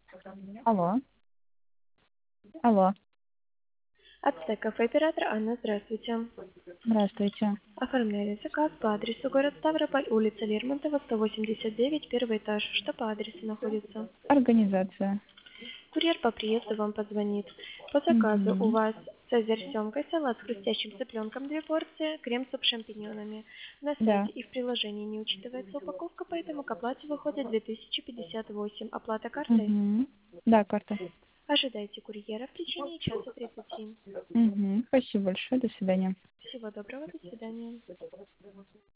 Алло. Алло. Ацтек кафе оператор Анна, здравствуйте. Здравствуйте. Оформляли заказ по адресу город Ставрополь, улица Лермонтова, 189, первый этаж. Что по адресу находится? Организация. Курьер по приезду вам позвонит. По заказу у Угу. вас цезарь с семгой, салат с хрустящим цыпленком 2 порции, крем-суп с шампиньонами. На Да. сайте и в приложении не учитывается упаковка, поэтому к оплате выходит 2058. Оплата картой? Угу. Да, карта. Ожидайте курьера в течение часа 30. Угу. Спасибо большое. До свидания. Всего доброго, до свидания.